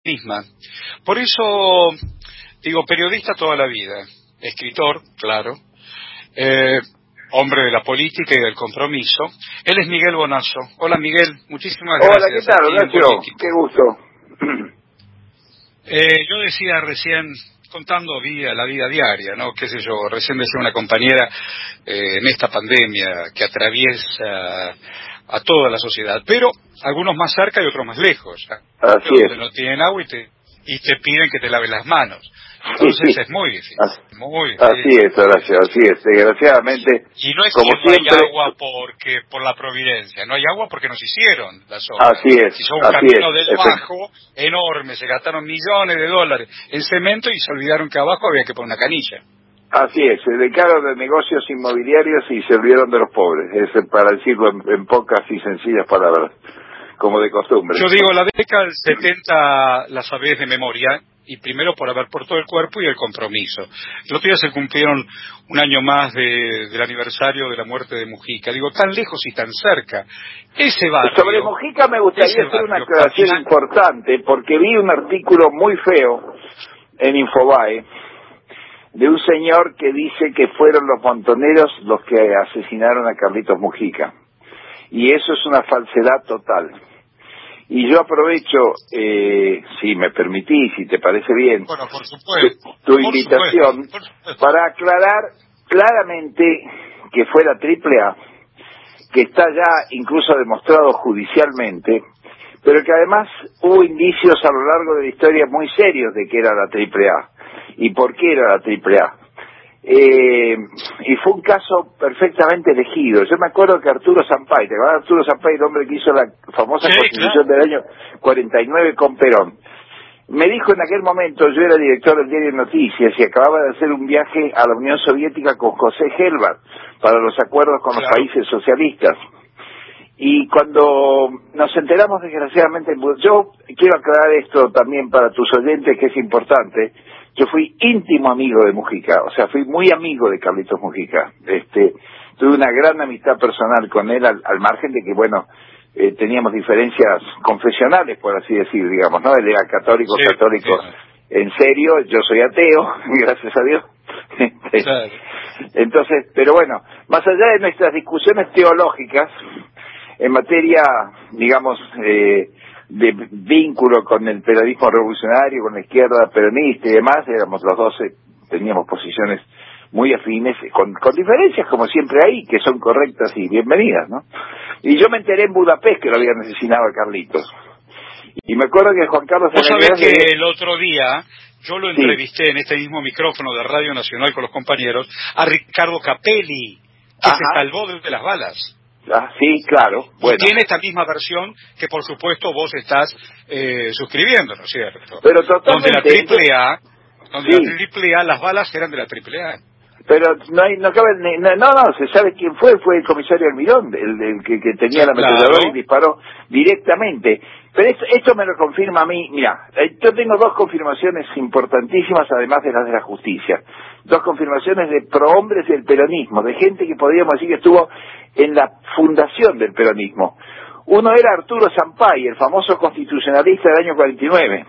misma. Por eso, digo, periodista toda la vida, escritor, claro, hombre de la política y del compromiso. Él es Miguel Bonazo. Hola Miguel, muchísimas gracias. Hola, ¿Qué tal, Horacio? Qué gusto. Yo decía recién, contando la vida diaria, ¿no? Qué sé yo, recién decía una compañera en esta pandemia que atraviesa a toda la sociedad, pero algunos más cerca y otros más lejos. Así donde es. no tienen agua y te piden que te laves las manos. Entonces es muy difícil. Así es, Horacio, así es. Desgraciadamente, y no es como que no siempre, hay agua por la providencia, no hay agua porque nos hicieron las obras. Así es. Se hizo un camino del Bajo enorme, se gastaron millones de dólares en cemento y se olvidaron que abajo había que poner una canilla. Así es, se dedicaron de negocios inmobiliarios y se olvidaron de los pobres, para decirlo en pocas y sencillas palabras, como de costumbre. Yo digo, la década del 70 la sabés de memoria, y primero por haber por todo el cuerpo y el compromiso. El otro día se cumplieron un año más del aniversario de la muerte de Mujica. Digo, tan lejos y tan cerca. Ese barrio... Sobre Mujica me gustaría hacer una aclaración importante, porque vi un artículo muy feo en Infobae, de un señor que dice que fueron los montoneros los que asesinaron a Carlitos Mujica. Y eso es una falsedad total. Y yo aprovecho, si me permitís, si te parece bien, bueno, por supuesto, tu invitación, por supuesto, para aclarar claramente que fue la AAA, que está ya incluso demostrado judicialmente, pero que además hubo indicios a lo largo de la historia muy serios de que era la AAA. ¿Y por qué era la AAA? Y fue un caso perfectamente elegido. Yo me acuerdo que Arturo Sampay, ¿te acuerdas de Arturo Sampay, el hombre que hizo la famosa Constitución del año 49 con Perón? Me dijo en aquel momento, yo era director del diario Noticias y acababa de hacer un viaje a la Unión Soviética con José Helbart para los acuerdos con los países socialistas. Y cuando nos enteramos, desgraciadamente, yo quiero aclarar esto también para tus oyentes, que es importante. Yo fui íntimo amigo de Mujica, o sea, fui muy amigo de Carlitos Mujica. Tuve una gran amistad personal con él, al margen de que, bueno, teníamos diferencias confesionales, por así decir, digamos, ¿no? Él era católico, en serio, yo soy ateo, gracias a Dios. Entonces, pero bueno, más allá de nuestras discusiones teológicas, en materia, digamos, de vínculo con el peronismo revolucionario, con la izquierda peronista y demás, éramos los 12, teníamos posiciones muy afines, con diferencias como siempre hay, que son correctas y bienvenidas, ¿no? Y yo me enteré en Budapest que lo habían asesinado a Carlitos. Y me acuerdo que Juan Carlos... Vos sabés que el otro día yo lo entrevisté en este mismo micrófono de Radio Nacional con los compañeros a Ricardo Capelli, que se salvó de las balas. Sí, claro. Bueno. Y tiene esta misma versión que, por supuesto, vos estás suscribiendo, ¿no es cierto? Pero totalmente. Donde la AAA, las balas eran de la AAA. Pero no cabe, no, se sabe quién fue el comisario Almirón, el que tenía la ametralladora y disparó directamente. Pero esto me lo confirma a mí. Mira, yo tengo dos confirmaciones importantísimas, además de las de la justicia. Dos confirmaciones de prohombres del peronismo, de gente que podríamos decir que estuvo en la fundación del peronismo. Uno era Arturo Sampay, el famoso constitucionalista del año 49.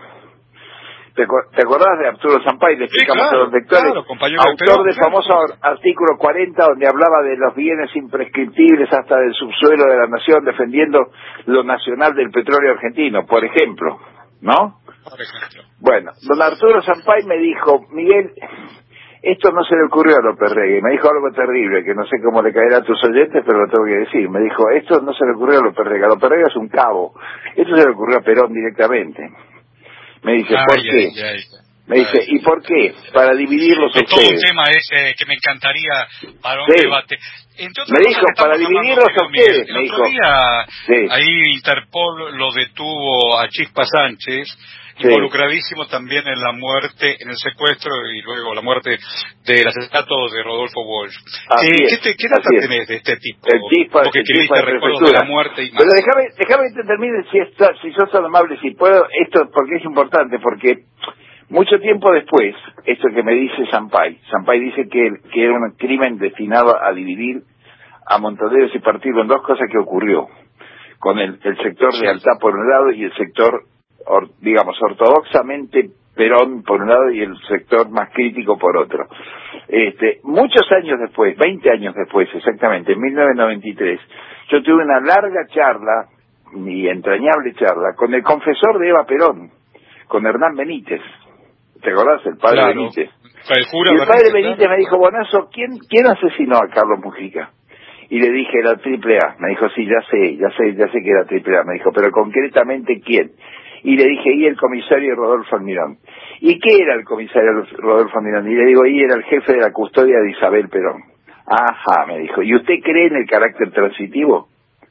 ¿Te acordás de Arturo Sampay? Le explicamos a los lectores, autor del famoso artículo 40, donde hablaba de los bienes imprescriptibles hasta del subsuelo de la nación, defendiendo lo nacional del petróleo argentino, por ejemplo, ¿no? Por ejemplo. Bueno, don Arturo Sampay me dijo, Miguel, esto no se le ocurrió a López Rega, y me dijo algo terrible, que no sé cómo le caerá a tus oyentes, pero lo tengo que decir. Me dijo, esto no se le ocurrió a López Rega es un cabo, esto se le ocurrió a Perón directamente. Me dice, ¿por qué? Me dice, ¿y por qué? Para dividirlos a ustedes. Todo un tema ese que me encantaría para un debate. Me dijo, para dividirlos a ustedes. El otro día, ahí Interpol lo detuvo a Chispa Sánchez, involucradísimo también en la muerte, en el secuestro y luego la muerte del asesinato de Rodolfo Walsh. ¿Qué data tenés de este tipo? El Chispa, porque escribiste recuerdos de la muerte y más. Pero déjame que termine, si sos tan amable, si puedo, esto porque es importante, porque mucho tiempo después, esto que me dice Sampay dice que era un crimen destinado a dividir a Montoneros y partirlo en dos, cosas que ocurrió, con el sector de Altá por un lado y el sector digamos, ortodoxamente Perón por un lado y el sector más crítico por otro. Muchos años después, 20 años después exactamente, en 1993, yo tuve una larga charla, y entrañable charla, con el confesor de Eva Perón, con Hernán Benítez. ¿Te acordás? El padre Benítez. Y el padre Benítez me dijo, Bonazo, ¿quién asesinó a Carlos Mujica? Y le dije, la AAA. Me dijo, sí, ya sé que era AAA. Me dijo, pero concretamente, ¿quién? Y le dije, y el comisario Rodolfo Almirón. ¿Y qué era el comisario Rodolfo Almirón? Y le digo, y era el jefe de la custodia de Isabel Perón. Ajá, me dijo. ¿Y usted cree en el carácter transitivo?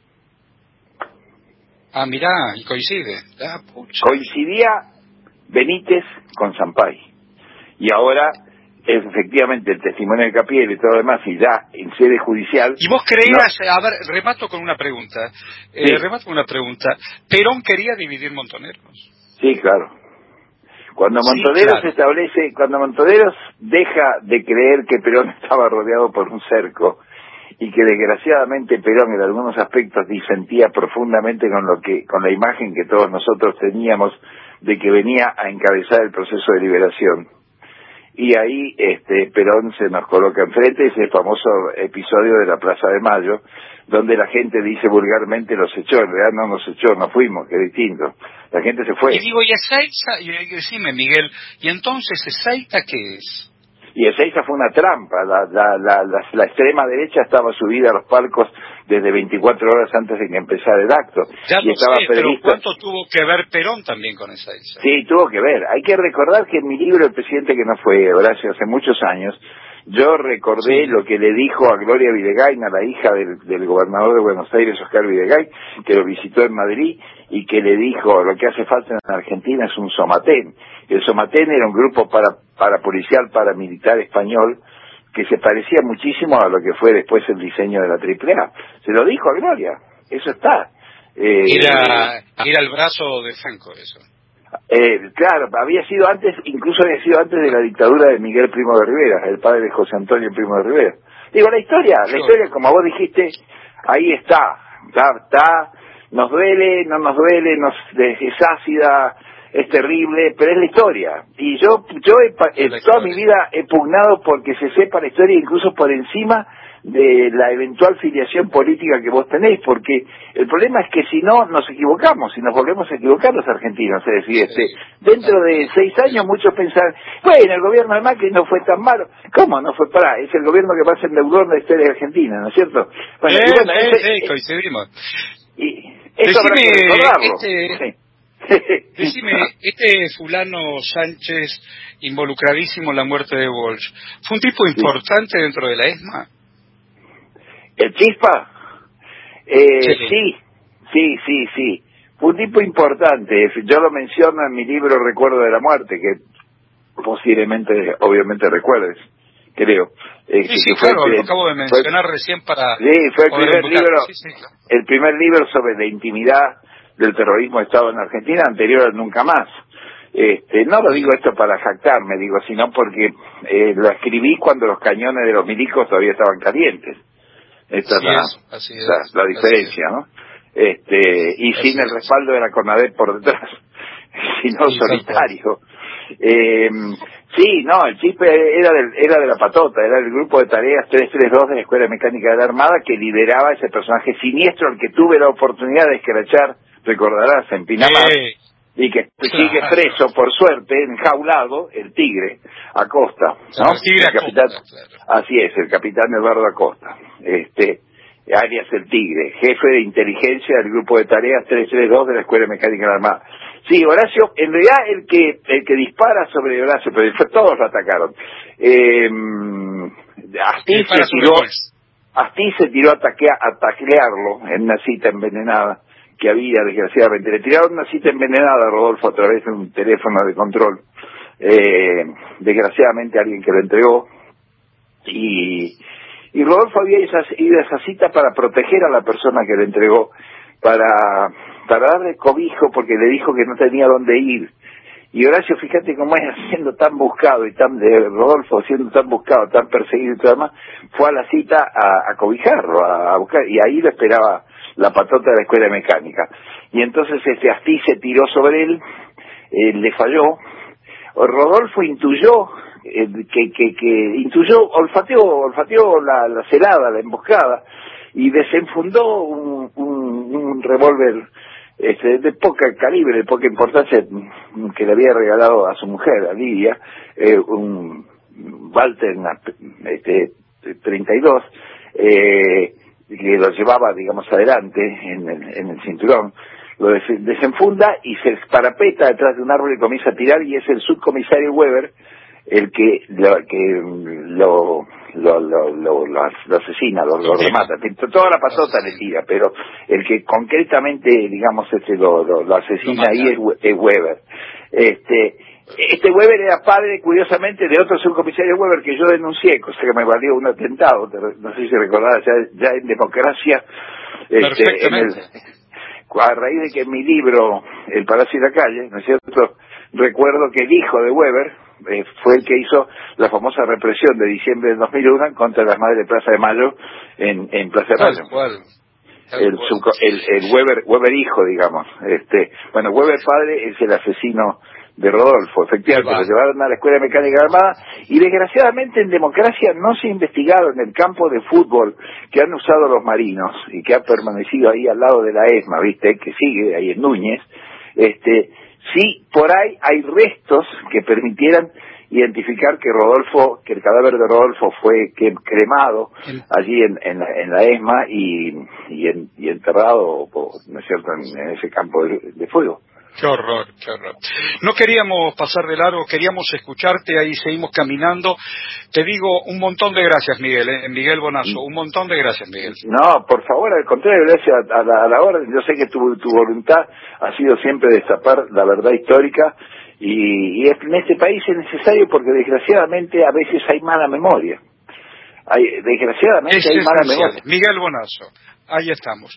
Ah, mirá, y coincide. Coincidía Benítez con Sampay. Y ahora, efectivamente, el testimonio de Capiel y todo lo demás, y ya en sede judicial... ¿Y vos creías, a ver, remato con una pregunta, ¿Perón quería dividir Montoneros? Sí, claro. Cuando Montoneros deja de creer que Perón estaba rodeado por un cerco, y que desgraciadamente Perón en algunos aspectos disentía profundamente con la imagen que todos nosotros teníamos de que venía a encabezar el proceso de liberación. Y ahí Perón se nos coloca enfrente, ese famoso episodio de la Plaza de Mayo, donde la gente dice vulgarmente los echó, en realidad no nos echó, nos fuimos, que es distinto. La gente se fue. Y digo, ¿y Ezeiza? Decime, Miguel, ¿y entonces Ezeiza qué es? Y Ezeiza fue una trampa, la extrema derecha estaba subida a los palcos desde 24 horas antes de que empezara el acto. Ya y estaba sé, pero ¿cuánto tuvo que ver Perón también con Ezeiza? Sí, tuvo que ver. Hay que recordar que en mi libro El presidente que no fue, Horacio, hace muchos años, yo recordé lo que le dijo a Gloria Videgain, a la hija del gobernador de Buenos Aires, Oscar Videgain, que lo visitó en Madrid, y que le dijo, lo que hace falta en Argentina es un Somatén. El Somatén era un grupo policial paramilitar español que se parecía muchísimo a lo que fue después el diseño de la AAA. Se lo dijo a Gloria, eso está. Era el brazo de Franco, eso. Claro, incluso había sido antes de la dictadura de Miguel Primo de Rivera, el padre de José Antonio Primo de Rivera. Digo, la historia, como vos dijiste, ahí está, nos duele, no nos duele, es ácida, es terrible, pero es la historia. Y yo toda mi vida he pugnado porque se sepa la historia, incluso por encima de la eventual filiación política que vos tenés, porque el problema es que si no nos equivocamos, si nos volvemos a equivocar los argentinos, es decir, dentro de 6 años muchos pensarán, bueno, el gobierno de Macri no fue tan malo. ¿Cómo no fue? Es el gobierno que más endeudó en la historia de Argentina, ¿no es cierto? Coincidimos. Y eso habrá que recordarlo. Decime, fulano Sánchez, involucradísimo en la muerte de Walsh, ¿fue un tipo importante dentro de la ESMA? ¿El Chispa? Sí. Fue un tipo importante. Yo lo menciono en mi libro Recuerdo de la Muerte, que posiblemente, obviamente recuerdes, creo. Claro, lo acabo de mencionar recién para... Sí, fue el primer libro sobre la intimidad del terrorismo de Estado en Argentina, anterior a Nunca Más. No lo digo esto para jactarme, sino porque lo escribí cuando los cañones de los milicos todavía estaban calientes. Esta es la diferencia, ¿no? Y sin el respaldo de la CONADEP por detrás, sino solitario. El Chispe era de la patota, era del grupo de tareas 332 de la Escuela Mecánica de la Armada, que lideraba ese personaje siniestro al que tuve la oportunidad de escrachar, recordarás, en Pinamar, y que sigue preso, por suerte, enjaulado, el Tigre Acosta, ¿no? El Tigre Acosta, claro. Así es, el capitán Eduardo Acosta, alias el Tigre, jefe de inteligencia del grupo de tareas 332 de la Escuela Mecánica de la Armada. Sí, Horacio, en realidad el que dispara sobre Horacio, pero todos lo atacaron. Astiz se tiró a taclearlo en una cita envenenada que había, desgraciadamente. Le tiraron una cita envenenada a Rodolfo a través de un teléfono de control. Desgraciadamente alguien que lo entregó. Y Rodolfo había ido a esa cita para proteger a la persona que le entregó, para darle cobijo, porque le dijo que no tenía dónde ir. Y Horacio, fíjate cómo es, siendo tan buscado y Rodolfo siendo tan buscado, tan perseguido y todo demás, fue a la cita a cobijarlo, a buscar, y ahí lo esperaba la patota de la escuela de mecánica. Y entonces Astiz se tiró sobre él, le falló. Rodolfo intuyó, olfateó la celada, la emboscada, y desenfundó un revólver de poca calibre, de poca importancia, que le había regalado a su mujer, a Lidia, un Walter 32, que lo llevaba, digamos, adelante en el cinturón. Lo desenfunda y se parapeta detrás de un árbol y comienza a tirar, y es el subcomisario Weber el que lo asesina, lo remata. Toda la patota le tira, pero el que concretamente, digamos, lo asesina ahí es Weber. Este Weber era padre, curiosamente, de otro subcomisario Weber que yo denuncié, cosa que me valió un atentado, no sé si recordás, ya en Democracia, a raíz de que en mi libro El Palacio y la Calle, ¿no es cierto?, recuerdo que el hijo de Weber fue el que hizo la famosa represión de diciembre del 2001 contra las madres de Plaza de Mayo en Plaza de Mayo. El Weber hijo, digamos. Bueno, Weber padre es el asesino de Rodolfo, efectivamente, lo llevaron a la Escuela de Mecánica Armada, y desgraciadamente en Democracia no se ha investigado en el campo de fútbol que han usado los marinos y que ha permanecido ahí al lado de la ESMA, ¿viste?, que sigue ahí en Núñez. Sí, por ahí hay restos que permitieran identificar que el cadáver de Rodolfo fue cremado allí en la ESMA y enterrado, ¿no es cierto?, en ese campo de fuego. Qué horror, qué horror. No queríamos pasar de largo, queríamos escucharte, ahí seguimos caminando. Te digo un montón de gracias, Miguel, Miguel Bonazo, un montón de gracias, Miguel. No, por favor, al contrario, gracias a la orden. Yo sé que tu voluntad ha sido siempre destapar la verdad histórica, y en este país es necesario porque desgraciadamente a veces hay mala memoria. Hay mala memoria. Miguel Bonazo, ahí estamos.